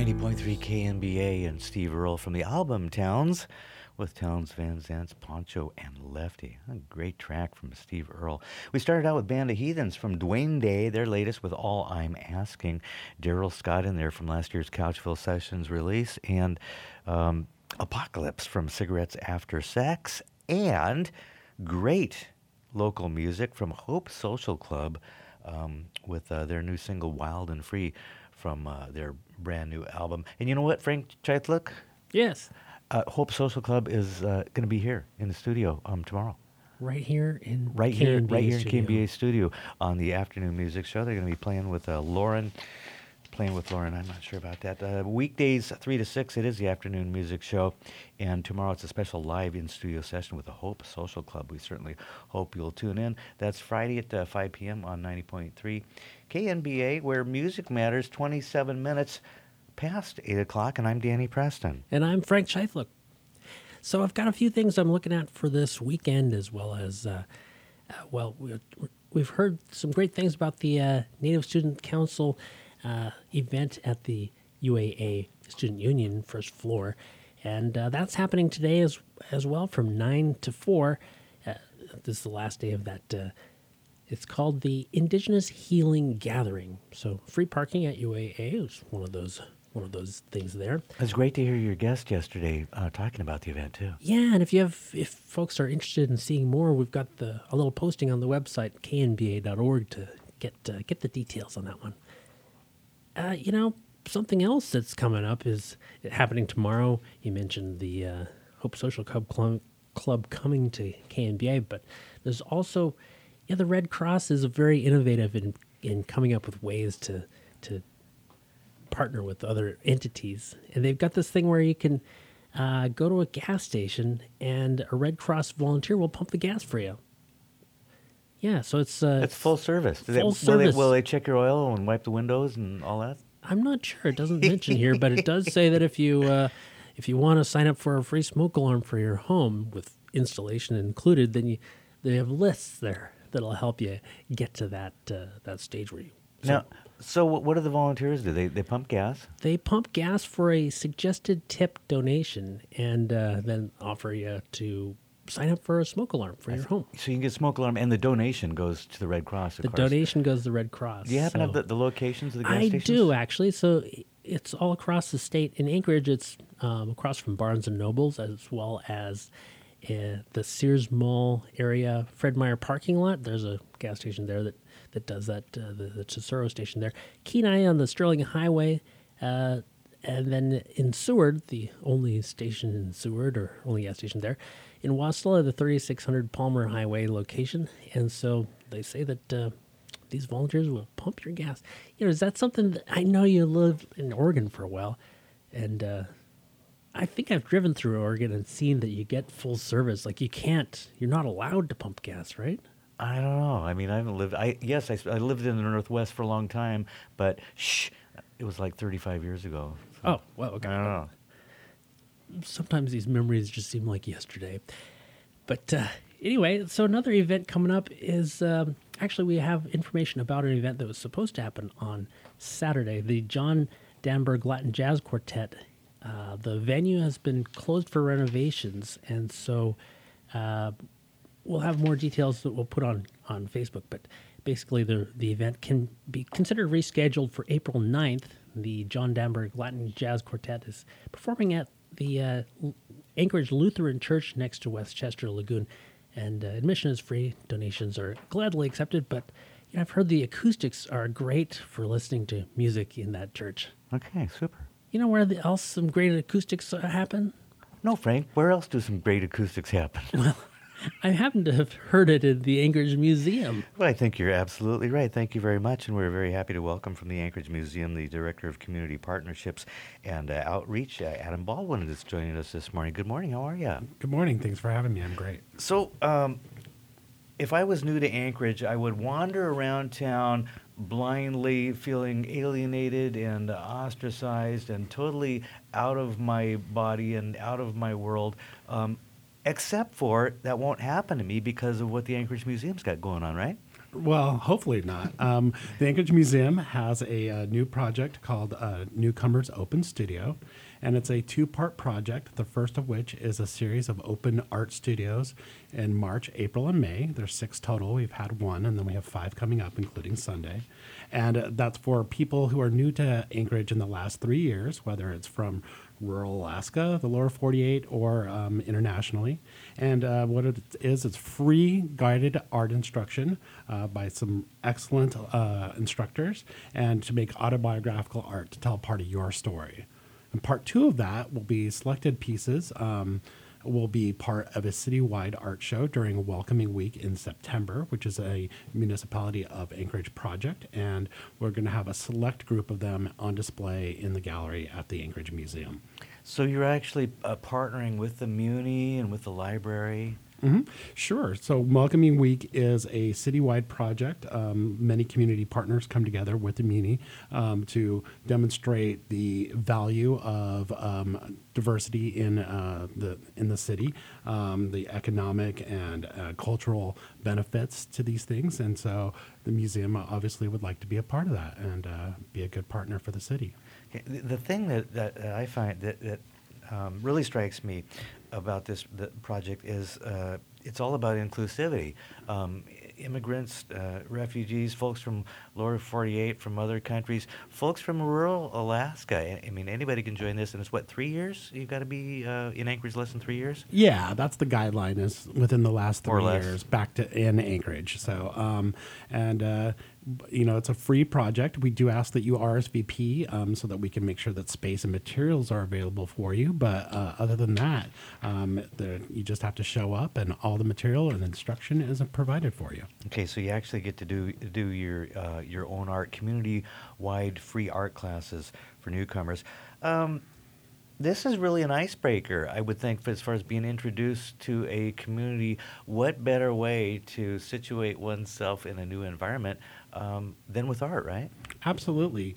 90.3 KNBA and Steve Earle from the album Towns with Towns, Van Zants, Poncho, and Lefty. A great track from Steve Earle. We started out with Band of Heathens from Dwayne Day, their latest with All I'm Asking. Daryl Scott in there from last year's Couchville Sessions release, and Apocalypse from Cigarettes After Sex, and great local music from Hope Social Club with their new single Wild and Free from their brand new album. And you know what, Frank Chaitluk? Yes. Hope Social Club is going to be here in the studio tomorrow. Right here in KNBA studio on the afternoon music show. They're going to be playing with Lauren. I'm not sure about that. Weekdays 3 to 6, it is the afternoon music show. And tomorrow it's a special live in-studio session with the Hope Social Club. We certainly hope you'll tune in. That's Friday at 5 p.m. on 90.3 KNBA, where music matters 27 minutes past 8 o'clock. And I'm Danny Preston. And I'm Frank Scheifler. So I've got a few things I'm looking at for this weekend, as well as, we've heard some great things about the Native Student Council event at the UAA Student Union first floor, and that's happening today as well from 9 to 4. This is the last day of that. It's called the Indigenous Healing Gathering. So free parking at UAA is one of those things there. It's great to hear your guest yesterday talking about the event too. Yeah, and if folks are interested in seeing more, we've got a little posting on the website knba.org to get the details on that one. Something else that's coming up is happening tomorrow. You mentioned the Hope Social Club coming to KNBA, but there's also, the Red Cross is very innovative in coming up with ways to partner with other entities. And they've got this thing where you can go to a gas station and a Red Cross volunteer will pump the gas for you. Yeah, so it's full service. Service. Will they check your oil and wipe the windows and all that? I'm not sure. It doesn't mention here, but it does say that if you want to sign up for a free smoke alarm for your home with installation included, then they have lists there that'll help you get to that stage where you. So what do the volunteers do? They pump gas? They pump gas for a suggested tip donation, and then offer you to sign up for a smoke alarm for your home. So you can get a smoke alarm, and the donation goes to the Red Cross, of course. The donation goes to the Red Cross. Do you happen to have the locations of the gas stations? I do, actually. So it's all across the state. In Anchorage, it's across from Barnes & Nobles, as well as the Sears Mall area, Fred Meyer parking lot. There's a gas station there that does that, the Tesoro station there. Kenai on the Sterling Highway, and then in Seward, the only station in Seward, or only gas station there, in Wasilla, the 3600 Palmer Highway location. And so they say that these volunteers will pump your gas. Is that something that, I know you lived in Oregon for a while, and I think I've driven through Oregon and seen that you get full service. Like you're not allowed to pump gas, right? I don't know. I mean, I haven't lived. I lived in the Northwest for a long time, but it was like 35 years ago. So oh, well, okay. I don't know. Sometimes these memories just seem like yesterday. But anyway, so another event coming up is actually we have information about an event that was supposed to happen on Saturday. The John Danberg Latin Jazz Quartet. The venue has been closed for renovations, and so we'll have more details that we'll put on Facebook. But basically, the event can be considered rescheduled for April 9th. The John Danberg Latin Jazz Quartet is performing at the Anchorage Lutheran Church next to Westchester Lagoon, and admission is free. Donations are gladly accepted, but I've heard the acoustics are great for listening to music in that church. Okay, super. You know where else some great acoustics happen? No, Frank. Where else do some great acoustics happen? Well, I happen to have heard it at the Anchorage Museum. Well, I think you're absolutely right. Thank you very much, and we're very happy to welcome from the Anchorage Museum the Director of Community Partnerships and Outreach, Adam Baldwin, is joining us this morning. Good morning. How are you? Good morning. Thanks for having me. I'm great. So, if I was new to Anchorage, I would wander around town blindly, feeling alienated and ostracized and totally out of my body and out of my world. Except for that won't happen to me because of what the Anchorage Museum's got going on, right? Well, hopefully not. The Anchorage Museum has a new project called Newcomers Open Studio, and it's a two-part project, the first of which is a series of open art studios in March, April, and May. There's 6 total. We've had 1, and then we have 5 coming up, including Sunday. And that's for people who are new to Anchorage in the last 3 years, whether it's from rural Alaska, the lower 48, or internationally. And what it is, it's free guided art instruction by some excellent instructors, and to make autobiographical art to tell part of your story. And part 2 of that will be selected pieces. Will be part of a citywide art show during Welcoming Week in September, which is a Municipality of Anchorage project. And we're going to have a select group of them on display in the gallery at the Anchorage Museum. So you're actually partnering with the Muni and with the library? Sure. So Welcoming Week is a citywide project. Many community partners come together with the Muni to demonstrate the value of diversity in the city, the economic and cultural benefits to these things. And so the museum obviously would like to be a part of that and be a good partner for the city. The thing that I find that really strikes me about the project is it's all about inclusivity. Immigrants, refugees, folks from lower 48, from other countries, folks from rural Alaska. I mean, anybody can join this, and it's 3 years? You've got to be in Anchorage less than 3 years? Yeah, that's the guideline, is within the last 3 years back to in Anchorage. So, it's a free project. We do ask that you RSVP so that we can make sure that space and materials are available for you. But other than that, you just have to show up, and all the material and instruction is provided for you. Okay, so you actually get to do your own art, community-wide free art classes for newcomers. This is really an icebreaker, I would think, as far as being introduced to a community. What better way to situate oneself in a new environment than with art, right? Absolutely.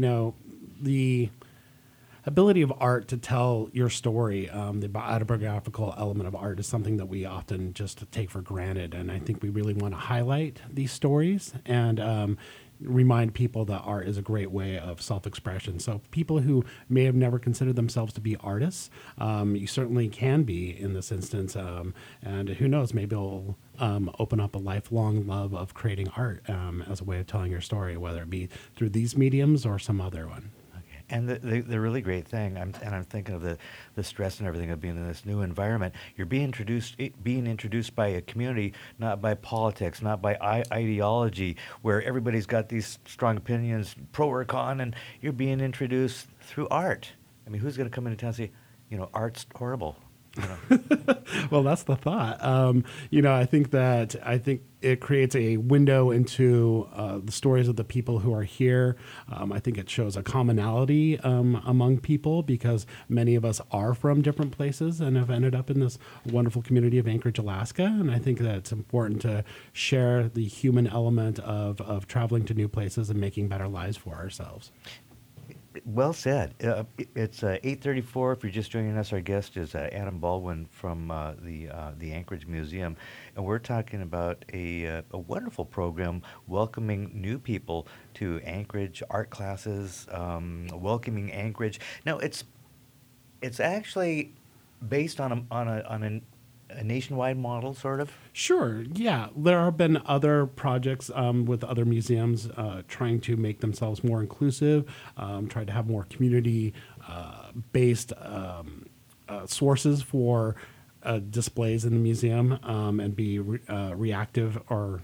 The ability of art to tell your story, the autobiographical element of art, is something that we often just take for granted. And I think we really want to highlight these stories and remind people that art is a great way of self-expression. So people who may have never considered themselves to be artists, you certainly can be in this instance. And who knows, maybe it'll open up a lifelong love of creating art as a way of telling your story, whether it be through these mediums or some other one. And the really great thing, I'm thinking of the stress and everything of being in this new environment. You're being introduced by a community, not by politics, not by ideology, where everybody's got these strong opinions, pro or con, and you're being introduced through art. I mean, who's going to come into town and say, art's horrible? Well, that's the thought. I think it creates a window into the stories of the people who are here. I think it shows a commonality among people, because many of us are from different places and have ended up in this wonderful community of Anchorage, Alaska. And I think that it's important to share the human element of traveling to new places and making better lives for ourselves. Well said. It's 8:34. If you're just joining us, our guest is Adam Baldwin from the Anchorage Museum, and we're talking about a wonderful program welcoming new people to Anchorage, art classes, welcoming Anchorage. Now, it's actually based on a nationwide model, sort of? Sure, yeah. There have been other projects with other museums trying to make themselves more inclusive, trying to have more community-based sources for displays in the museum and be reactive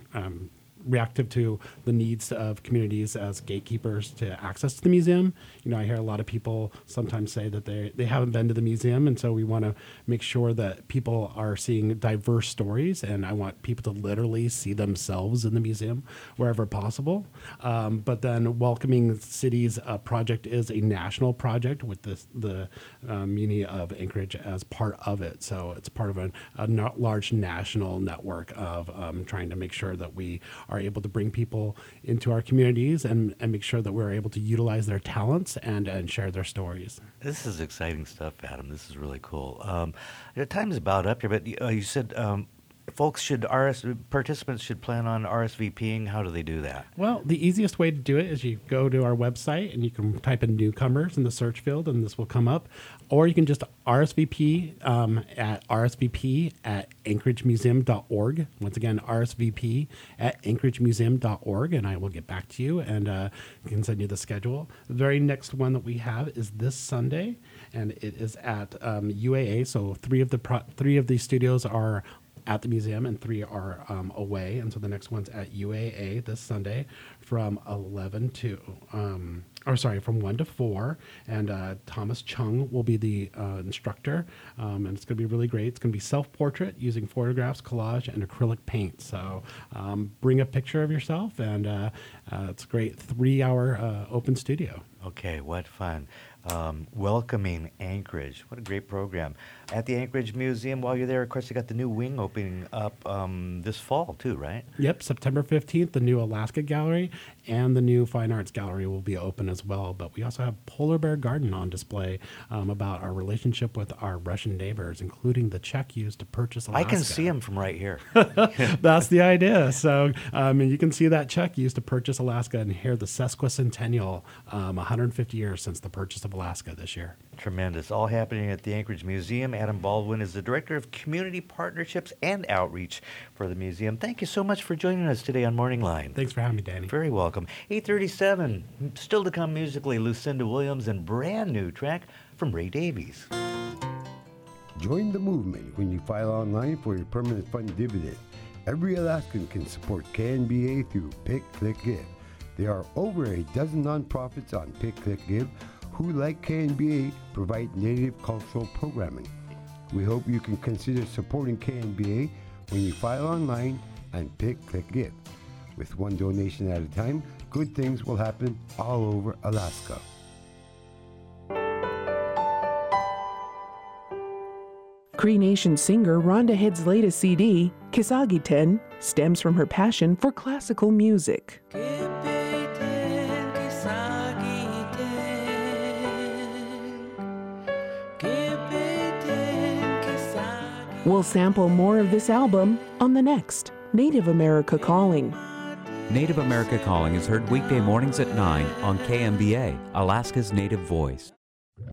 to the needs of communities as gatekeepers to access to the museum. I hear a lot of people sometimes say that they haven't been to the museum, and so we want to make sure that people are seeing diverse stories, and I want people to literally see themselves in the museum wherever possible. But then Welcoming Cities project is a national project with the Muni of Anchorage as part of it. So it's part of a large national network of trying to make sure that we are able to bring people into our communities and make sure that we're able to utilize their talents and share their stories. This is exciting stuff, Adam. This is really cool. Time's about up here, but you said participants should plan on RSVPing, how do they do that? Well, the easiest way to do it is you go to our website and you can type in newcomers in the search field and this will come up. Or you can just RSVP at anchoragemuseum.org. Once again, RSVP at anchoragemuseum.org, and I will get back to you and can send you the schedule. The very next one that we have is this Sunday, and it is at UAA. So three of these studios are at the museum and 3 are away. And so the next one's at UAA this Sunday from 1 to 4. And Thomas Chung will be the instructor. And it's going to be really great. It's going to be self-portrait using photographs, collage, and acrylic paint. So bring a picture of yourself, and it's a great 3-hour open studio. Okay, what fun. Welcoming Anchorage. What a great program. At the Anchorage Museum, while you're there, of course, you got the new wing opening up this fall, too, right? Yep, September 15th, the new Alaska Gallery and the new Fine Arts Gallery will be open as well. But we also have Polar Bear Garden on display about our relationship with our Russian neighbors, including the check used to purchase Alaska. I can see them from right here. That's the idea. So you can see that check used to purchase Alaska and hear the sesquicentennial, 150 years since the purchase of Alaska this year. Tremendous. All happening at the Anchorage Museum. Adam Baldwin is the Director of Community Partnerships and Outreach for the museum. Thank you so much for joining us today on Morning Line. Thanks for having me, Danny. Very welcome. 8:37. Still to come musically, Lucinda Williams and brand new track from Ray Davies. Join the movement when you file online for your permanent fund dividend. Every Alaskan can support KNBA through Pick, Click, Give. There are over a dozen nonprofits on Pick, Click, Give who, like KNBA, provide Native cultural programming. We hope you can consider supporting KNBA when you file online and Pick, Click, Give. With one donation at a time, good things will happen all over Alaska. Cree Nation singer Rhonda Head's latest CD, Kisagiten, stems from her passion for classical music. We'll sample more of this album on the next Native America Calling. Native America Calling is heard weekday mornings at 9 on KMBA, Alaska's Native Voice.